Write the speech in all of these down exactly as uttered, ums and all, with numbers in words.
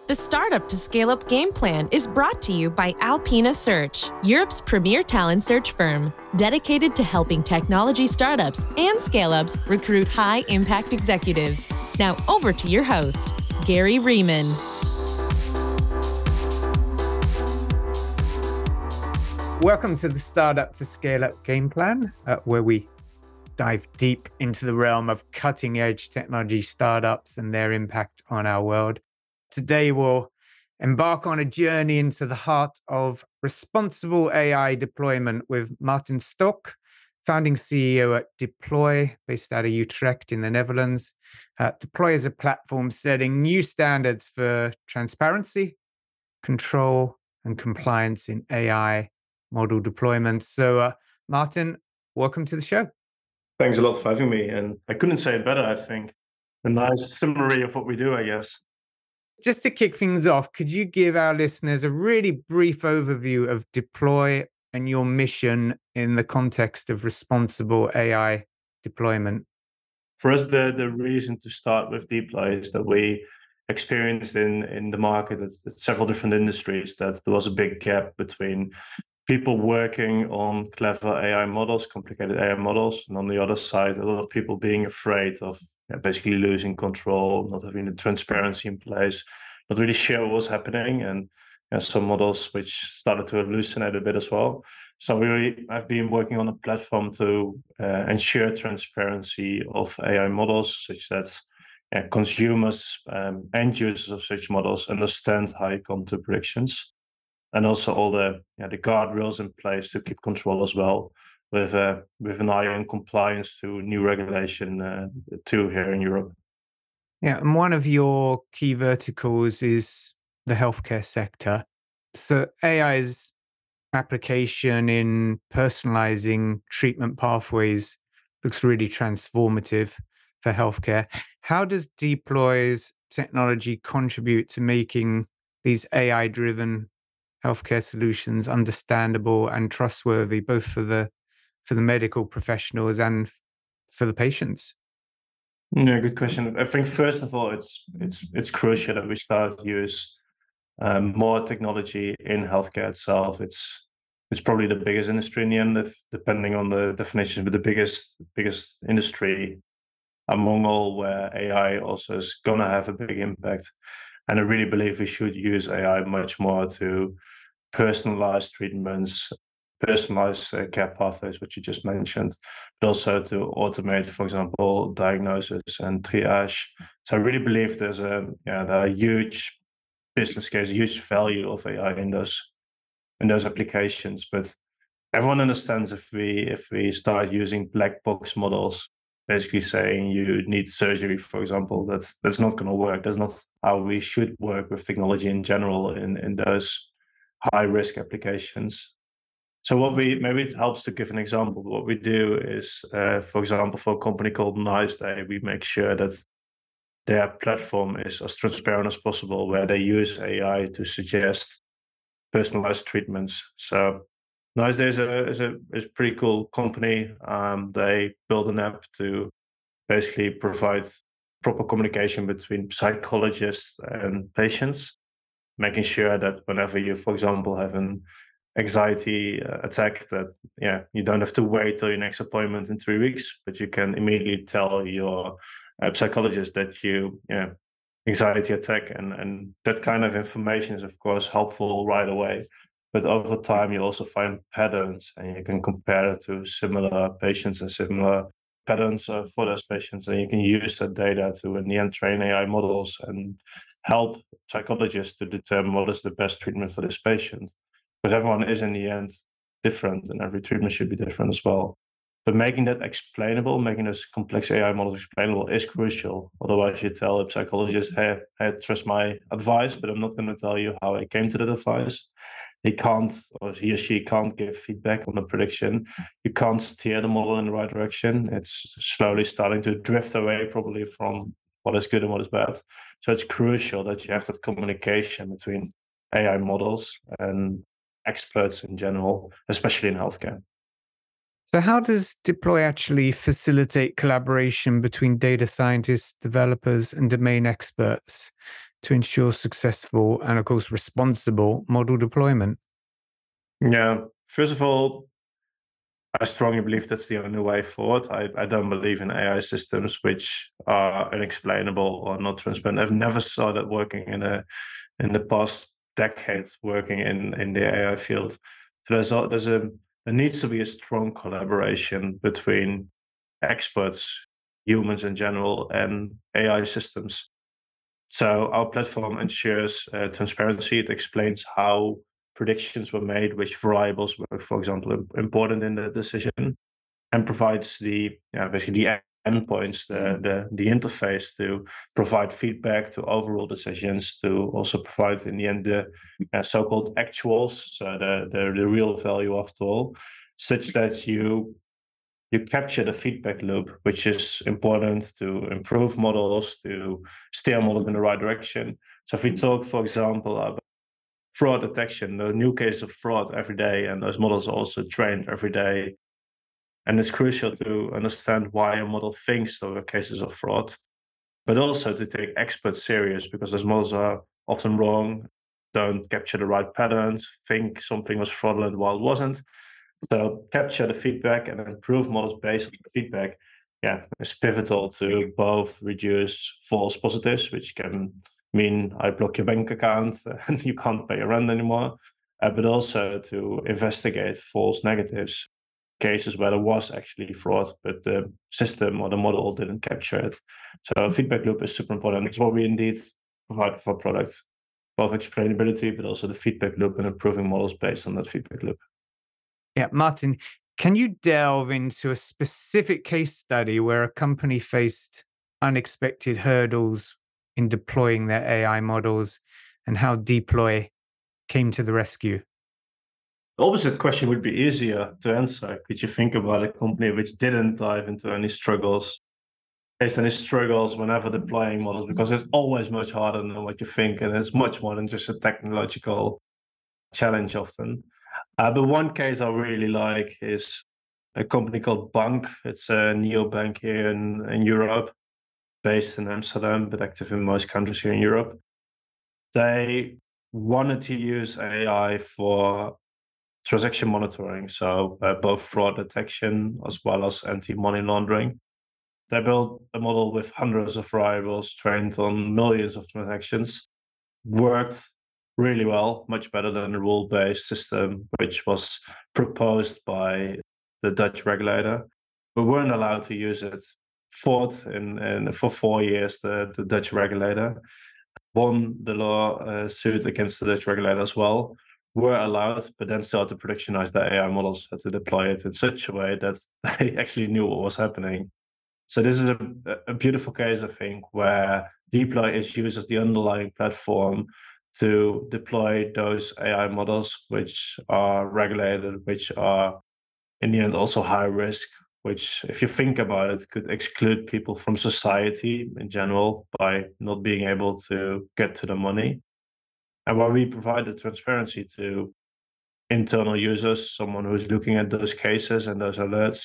The Startup to Scale Up game plan is brought to you by Alpina Search, Europe's premier talent search firm, dedicated to helping technology startups and scale-ups recruit high-impact executives. Now over to your host, Gary Riemann. Welcome to the Startup to Scale Up game plan, uh, where we dive deep into the realm of cutting-edge technology startups and their impact on our world. Today, we'll embark on a journey into the heart of responsible A I deployment with Martin Stock, founding C E O at Deploy, based out of Utrecht in the Netherlands. Uh, Deploy is a platform setting new standards for transparency, control, and compliance in A I model deployment. So, uh, Martin, welcome to the show. Thanks a lot for having me. And I couldn't say it better, I think. A nice summary of what we do, I guess. Just to kick things off, could you give our listeners a really brief overview of Deploy and your mission in the context of responsible A I deployment? For us, the, the reason to start with Deploy is that we experienced in, in the market at, at several different industries that there was a big gap between people working on clever A I models, complicated A I models, and on the other side, a lot of people being afraid of yeah, basically losing control, not having the transparency in place, not really sure what was happening, and yeah, some models which started to hallucinate a bit as well. So we, I've been working on a platform to uh, ensure transparency of A I models, such that yeah, consumers, um, end users of such models understand how you come to predictions, and also all the yeah, the guardrails in place to keep control as well, with uh, with an eye on compliance to new regulation uh, too here in Europe. Yeah, and one of your key verticals is the healthcare sector. So A I's application in personalizing treatment pathways looks really transformative for healthcare. How does Deploy's technology contribute to making these A I-driven healthcare solutions understandable and trustworthy, both for the for the medical professionals and for the patients? Yeah, good question. I think first of all, it's it's it's crucial that we start to use um, more technology in healthcare itself. It's it's probably the biggest industry in the end, if, depending on the definition, but the biggest biggest industry among all, where A I also is gonna have a big impact. And I really believe we should use A I much more to personalize treatments, personalize uh, care pathways, which you just mentioned, but also to automate, for example, diagnosis and triage. So I really believe there's a, yeah, there are a huge business case, a huge value of A I in those in those applications. But everyone understands if we if we start using black box models, basically saying you need surgery, for example, that's that's not going to work. That's not how we should work with technology in general in in those high risk applications. So what we, maybe it helps to give an example. What we do is, uh, for example, for a company called NiceDay, we make sure that their platform is as transparent as possible, where they use A I to suggest personalized treatments. So NiceDay is a is a is a pretty cool company. Um, they build an app to basically provide proper communication between psychologists and patients, making sure that whenever you, for example, have an anxiety uh, attack, that yeah, you don't have to wait till your next appointment in three weeks, but you can immediately tell your uh, psychologist that you, yeah, anxiety attack, and and that kind of information is of course helpful right away. But over time, you also find patterns, and you can compare it to similar patients and similar patterns uh, for those patients, and you can use that data to, in the end, train A I models and help psychologists to determine what is the best treatment for this patient. But everyone is in the end different, and every treatment should be different as well. But making that explainable, making those complex A I models explainable is crucial. Otherwise, you tell a psychologist, hey, hey, trust my advice, but I'm not going to tell you how I came to that advice. He can't, or he or she can't give feedback on the prediction. You can't steer the model in the right direction. It's slowly starting to drift away, probably, from what is good and what is bad. So it's crucial that you have that communication between A I models and experts in general, especially in healthcare. So how does Deploy actually facilitate collaboration between data scientists, developers, and domain experts? to ensure successful and, of course, responsible model deployment? Yeah, first of all, I strongly believe that's the only way forward. I, I don't believe in A I systems which are unexplainable or not transparent. I've never saw that working in a in the past decades working in, in the A I field. So there's a, there's a there needs to be a strong collaboration between experts, humans in general, and A I systems. So our platform ensures uh, transparency. It explains how predictions were made, which variables were, for example, important in the decision, and provides the yeah, basically the endpoints, the, the the interface to provide feedback to overall decisions, to also provide in the end the uh, so-called actuals, so the, the the real value after all, such that you you capture the feedback loop, which is important to improve models, to steer models in the right direction. So if we talk, for example, about fraud detection, the new case of fraud every day, and those models are also trained every day. And it's crucial to understand why a model thinks there are cases of fraud, but also to take experts serious, because those models are often wrong, don't capture the right patterns, think something was fraudulent while it wasn't. So capture the feedback and improve models based on the feedback, yeah, is pivotal to both reduce false positives, which can mean I block your bank account and you can't pay your rent anymore, uh, but also to investigate false negatives, cases where there was actually fraud, but the system or the model didn't capture it. So a feedback loop is super important. It's what we indeed provide for products, both explainability, but also the feedback loop and improving models based on that feedback loop. Yeah, Martin, can you delve into a specific case study where a company faced unexpected hurdles in deploying their A I models and how Deploy came to the rescue? The opposite question would be easier to answer. Could you think about a company which didn't dive into any struggles, face any struggles whenever deploying models? Because it's always much harder than what you think, and it's much more than just a technological challenge often. Uh, but one case I really like is a company called Bank. It's a neobank here in, in Europe, based in Amsterdam, but active in most countries here in Europe. They wanted to use A I for transaction monitoring, so uh, both fraud detection as well as anti-money laundering. They built a model with hundreds of variables trained on millions of transactions, worked really well, much better than the rule-based system, which was proposed by the Dutch regulator. We weren't allowed to use it. Fought in, in for four years, the, the Dutch regulator won the law uh, suit against the Dutch regulator as well. Were allowed, but then started to productionize their A I models, had to deploy it in such a way that they actually knew what was happening. So this is a, a beautiful case, I think, where Deploy is used as the underlying platform to deploy those A I models, which are regulated, which are in the end also high risk, which, if you think about it, could exclude people from society in general by not being able to get to the money. And while we provide the transparency to internal users, someone who's looking at those cases and those alerts,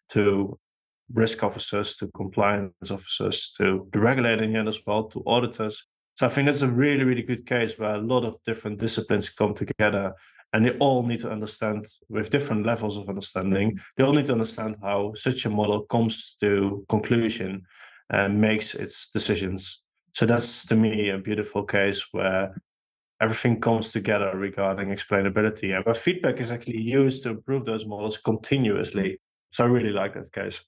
to risk officers, to compliance officers, to the regulator in the end as well, to auditors. So I think it's a really, really good case where a lot of different disciplines come together, and they all need to understand, with different levels of understanding, they all need to understand how such a model comes to conclusion and makes its decisions. So that's, to me, a beautiful case where everything comes together regarding explainability, and where feedback is actually used to improve those models continuously. So I really like that case.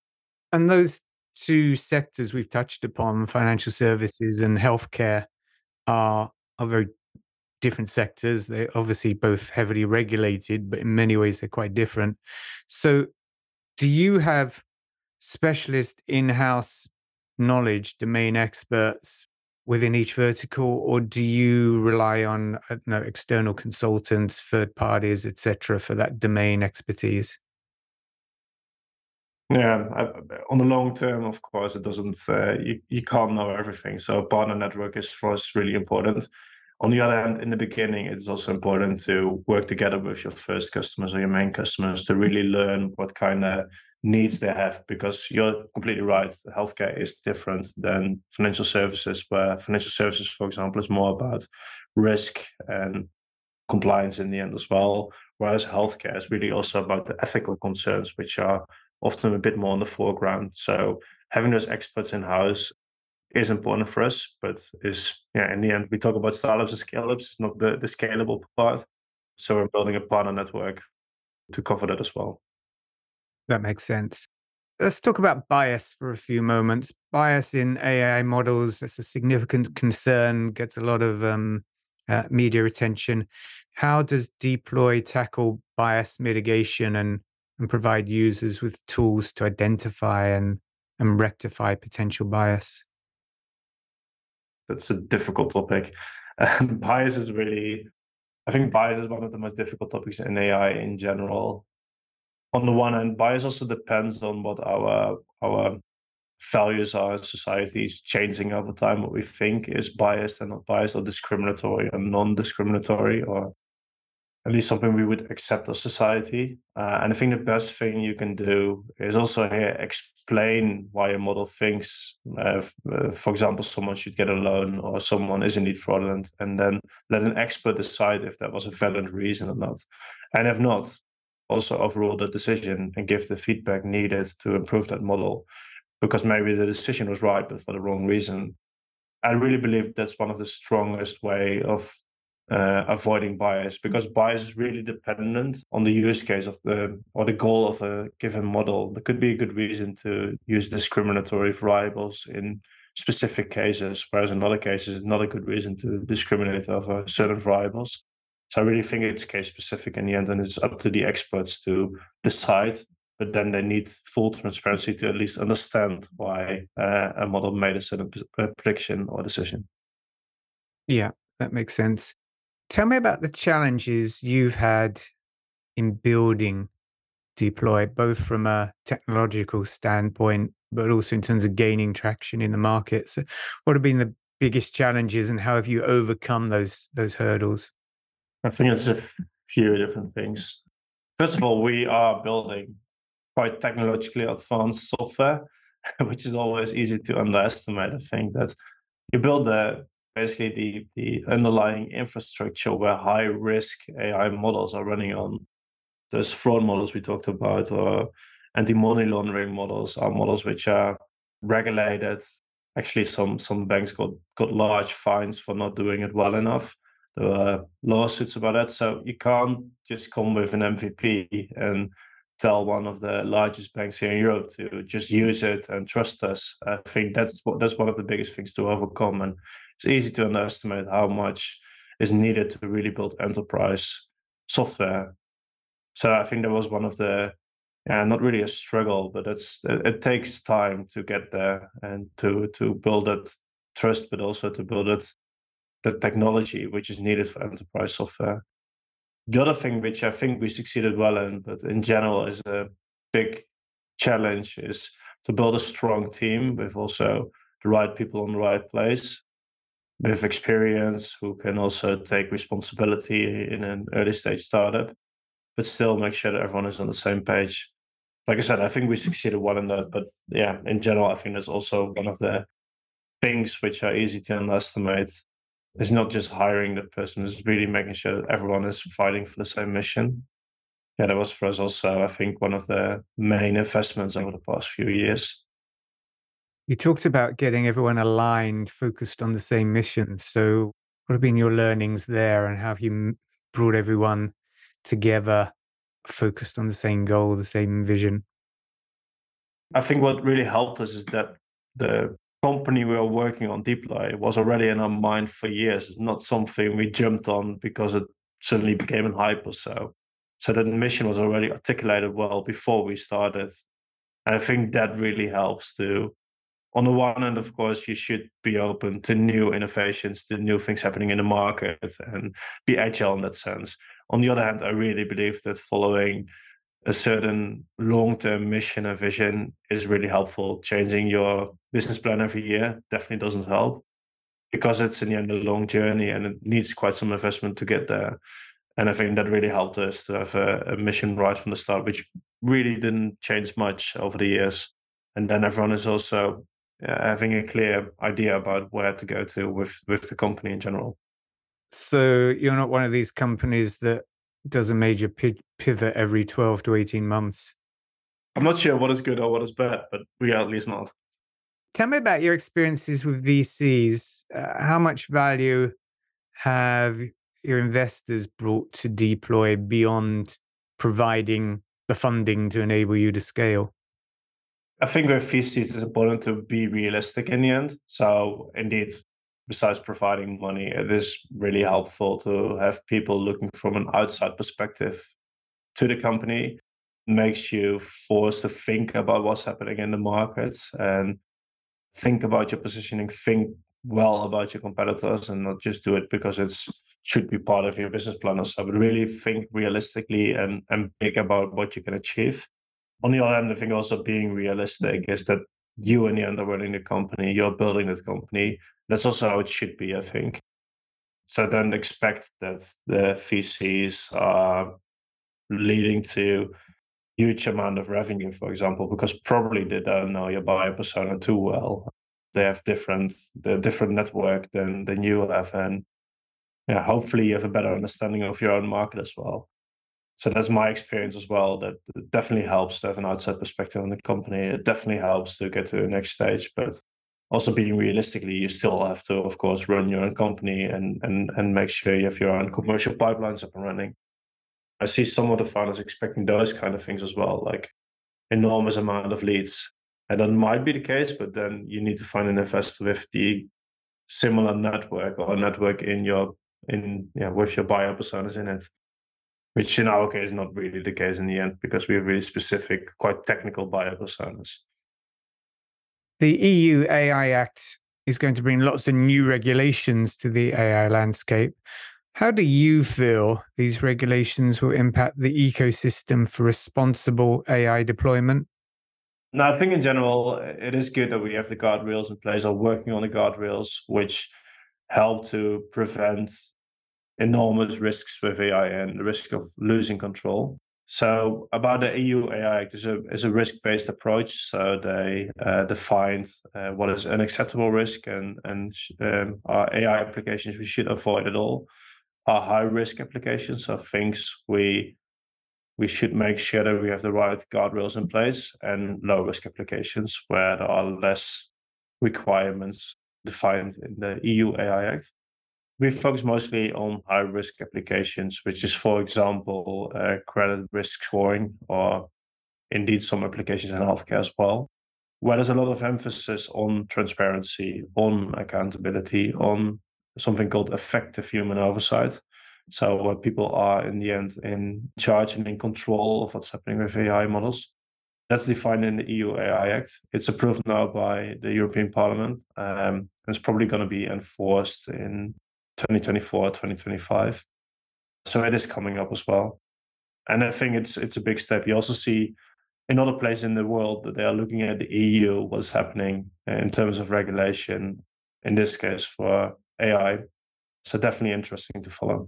And those two sectors we've touched upon, financial services and healthcare, are, are very different sectors. They're obviously both heavily regulated, but in many ways they're quite different. So do you have specialist in-house knowledge, domain experts within each vertical, or do you rely on I don't know, external consultants, third parties, et cetera, for that domain expertise? Yeah, I, on the long term, of course, it doesn't. Uh, you you can't know everything. So a partner network is for us really important. On the other hand, in the beginning, it's also important to work together with your first customers or your main customers to really learn what kind of needs they have, because you're completely right. Healthcare is different than financial services, where financial services, for example, is more about risk and compliance in the end as well. Whereas healthcare is really also about the ethical concerns, which are often a bit more on the foreground. So having those experts in-house is important for us, but is, yeah, in the end, we talk about startups and scale-ups, it's not the, the scalable part. So we're building a partner network to cover that as well. That makes sense. Let's talk about bias for a few moments. Bias in A I models, that's a significant concern, gets a lot of um, uh, media attention. How does Deploy tackle bias mitigation and, and provide users with tools to identify and, and rectify potential bias? That's a difficult topic. Um, bias is really, I think bias is one of the most difficult topics in A I in general. On the one hand, bias also depends on what our our values are in society is changing over time. What we think is biased and not biased, or discriminatory and non-discriminatory, or at least something we would accept as society. Uh, and I think the best thing you can do is also here explain why a model thinks, uh, f- uh, for example, someone should get a loan or someone is indeed fraudulent, and then let an expert decide if that was a valid reason or not. And if not, also overrule the decision and give the feedback needed to improve that model, because maybe the decision was right, but for the wrong reason. I really believe that's one of the strongest way of uh, avoiding bias, because bias is really dependent on the use case of the or the goal of a given model. There could be a good reason to use discriminatory variables in specific cases, whereas in other cases, it's not a good reason to discriminate over certain variables. So I really think it's case specific in the end, and it's up to the experts to decide. But then they need full transparency to at least understand why uh, a model made a certain p- uh, prediction or decision. Yeah, that makes sense. Tell me about the challenges you've had in building Deploy, both from a technological standpoint, but also in terms of gaining traction in the market. So what have been the biggest challenges and how have you overcome those those hurdles? I think it's a f- few different things. First of all, we are building quite technologically advanced software, which is always easy to underestimate. I think that you build the basically the the underlying infrastructure where high risk A I models are running on. Those fraud models we talked about, or anti-money laundering models, are models which are regulated. Actually, some some banks got got large fines for not doing it well enough. There were lawsuits about that. So you can't just come with an M V P and tell one of the largest banks here in Europe to just use it and trust us. I think that's what that's one of the biggest things to overcome. And it's easy to underestimate how much is needed to really build enterprise software. So I think that was one of the, yeah, not really a struggle, but it's it, it takes time to get there and to to build that trust, but also to build it the technology which is needed for enterprise software. The other thing which I think we succeeded well in, but in general is a big challenge, is to build a strong team with also the right people in the right place, with experience, who can also take responsibility in an early stage startup, but still make sure that everyone is on the same page. Like I said, I think we succeeded well in that. But yeah, in general, I think that's also one of the things which are easy to underestimate. It's not just hiring the person, it's really making sure that everyone is fighting for the same mission. Yeah, that was for us also, I think, one of the main investments over the past few years. You talked about getting everyone aligned, focused on the same mission. So what have been your learnings there and how have you m- brought everyone together, focused on the same goal, the same vision? I think what really helped us is that the company we were working on, Deploy, was already in our mind for years. It's not something we jumped on because it suddenly became a hype or so. So that mission was already articulated well before we started. And I think that really helps to, on the one hand, of course, you should be open to new innovations, to new things happening in the market, and be agile in that sense. On the other hand, I really believe that following a certain long-term mission and vision is really helpful. Changing your business plan every year definitely doesn't help, because it's in the end a long journey and it needs quite some investment to get there. And I think that really helped us to have a, a mission right from the start, which really didn't change much over the years. And then everyone is also uh, having a clear idea about where to go to with, with the company in general. So you're not one of these companies that does a major pi- pivot every twelve to eighteen months. I'm not sure what is good or what is bad, but we are at least not. Tell me about your experiences with V Cs. Uh, how much value have your investors brought to Deploy beyond providing the funding to enable you to scale? I think with V Cs, it's important to be realistic in the end. So indeed, besides providing money, it is really helpful to have people looking from an outside perspective to the company. Makes you forced to think about what's happening in the market and think about your positioning, think well about your competitors, and not just do it because it should be part of your business plan or so, but really think realistically and, and big about what you can achieve. On the other hand, I think also being realistic is that you in the end are running the company, you're building that company. That's also how it should be, I think. So don't expect that the V Cs are leading to huge amount of revenue, for example, because probably they don't know your buyer persona too well. They have different the different network than than you have, and yeah, hopefully you have a better understanding of your own market as well. So that's my experience as well. That it definitely helps to have an outside perspective on the company. It definitely helps to get to the next stage, but also being realistically, you still have to, of course, run your own company and and and make sure you have your own commercial pipelines up and running. I see some of the founders expecting those kind of things as well, like enormous amount of leads. And that might be the case, but then you need to find an investor with the similar network or network in your in yeah with your buyer personas in it, which in our case is not really the case in the end because we have really specific, quite technical buyer personas. The E U A I Act is going to bring lots of new regulations to the A I landscape. How do you feel these regulations will impact the ecosystem for responsible A I deployment? No, I think in general, it is good that we have the guardrails in place or working on the guardrails, which help to prevent enormous risks with A I and the risk of losing control. So about the E U A I Act is a, is a risk-based approach. So they uh, defined uh, what is unacceptable risk and, and um, our A I applications we should avoid at all are high-risk applications. So things we we should make sure that we have the right guardrails in place, and low-risk applications where there are less requirements defined in the E U A I Act. We focus mostly on high-risk applications, which is, for example, uh, credit risk scoring, or indeed some applications in healthcare as well, where there's a lot of emphasis on transparency, on accountability, on something called effective human oversight. So where people are in the end in charge and in control of what's happening with A I models. That's defined in the E U A I Act. It's approved now by the European Parliament. Um, and it's probably going to be enforced in twenty twenty-four, twenty twenty-five. So it is coming up as well. And I think it's it's a big step. You also see in other places in the world that they are looking at the E U, what's happening in terms of regulation, in this case for A I. So definitely interesting to follow.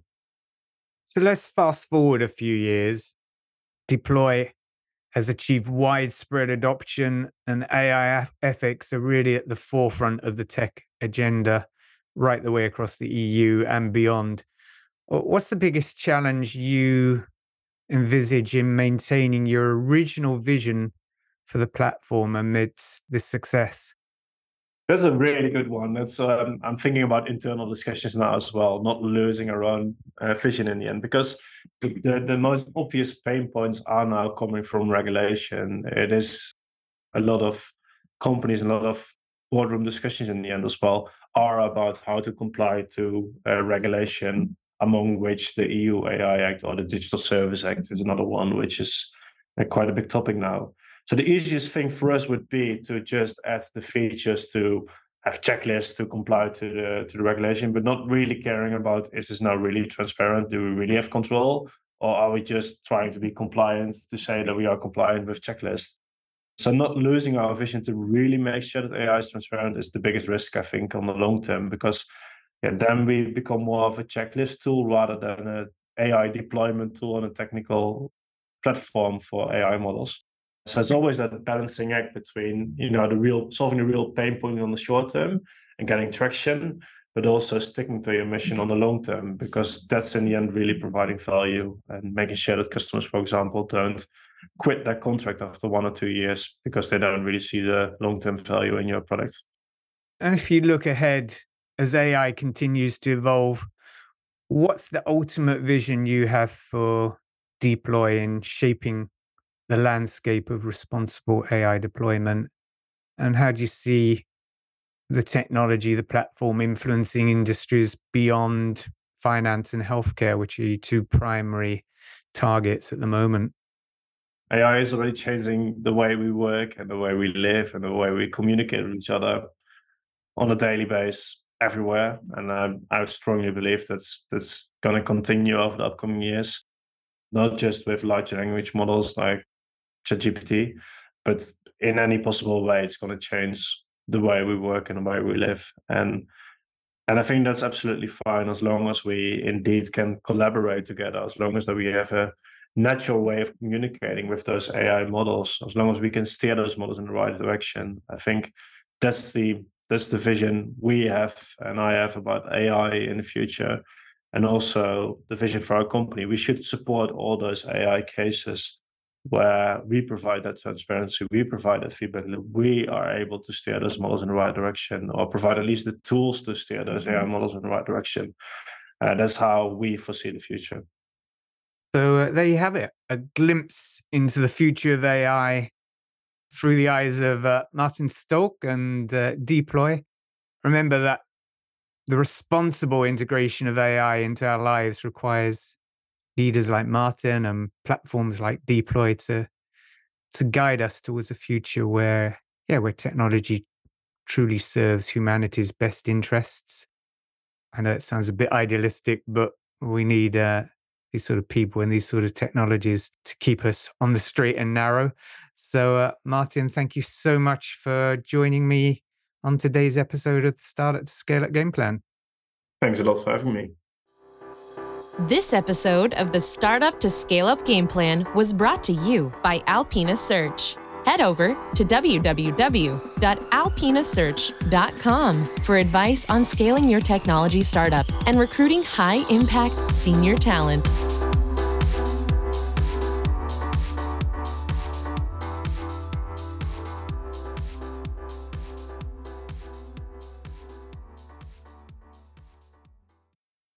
So let's fast forward a few years. Deploy has achieved widespread adoption, and A I ethics are really at the forefront of the tech agenda right the way across the E U and beyond. What's the biggest challenge you envisage in maintaining your original vision for the platform amidst this success? That's a really good one. That's um, I'm thinking about internal discussions now as well, not losing our own uh, vision in the end, because the, the, the most obvious pain points are now coming from regulation. It is a lot of companies, a lot of boardroom discussions in the end as well are about how to comply to uh, regulation, among which the E U A I Act or the Digital Service Act is another one, which is uh, quite a big topic now. So the easiest thing for us would be to just add the features to have checklists to comply to the to the regulation, but not really caring about, is this now really transparent? Do we really have control? Or are we just trying to be compliant to say that we are compliant with checklists? So not losing our vision to really make sure that A I is transparent is the biggest risk, I think, on the long term, because yeah, then we become more of a checklist tool rather than an A I deployment tool on a technical platform for A I models. So it's always that balancing act between, you know, the real solving the real pain point on the short term and getting traction, but also sticking to your mission on the long term, because that's in the end really providing value and making sure that customers, for example, don't quit their contract after one or two years because they don't really see the long-term value in your product. And if you look ahead, as A I continues to evolve, what's the ultimate vision you have for Deploy in shaping the landscape of responsible A I deployment? And how do you see the technology, the platform influencing industries beyond finance and healthcare, which are your two primary targets at the moment? A I is already changing the way we work and the way we live and the way we communicate with each other on a daily basis everywhere. And I, I strongly believe that's that's going to continue over the upcoming years, not just with large language models like ChatGPT, but in any possible way, it's going to change the way we work and the way we live. And and I think that's absolutely fine as long as we indeed can collaborate together, as long as that we have a natural way of communicating with those A I models, as long as we can steer those models in the right direction. I think that's the that's the vision we have and I have about A I in the future, and also the vision for our company. We should support all those A I cases where we provide that transparency, we provide that feedback loop, we are able to steer those models in the right direction, or provide at least the tools to steer those A I models in the right direction. Uh, that's how we foresee the future. So uh, there you have it, a glimpse into the future of A I through the eyes of uh, Martin Stolk and uh, Deploy. Remember that the responsible integration of A I into our lives requires leaders like Martin and platforms like Deploy to to guide us towards a future where, yeah, where technology truly serves humanity's best interests. I know it sounds a bit idealistic, but we need uh, these sort of people and these sort of technologies to keep us on the straight and narrow. So, uh, Martin, thank you so much for joining me on today's episode of the Startup to Scale Up Game Plan. Thanks a lot for having me. This episode of the Startup to Scale Up Game Plan was brought to you by Alpina Search. Head over to w w w dot alpina search dot com for advice on scaling your technology startup and recruiting high-impact senior talent.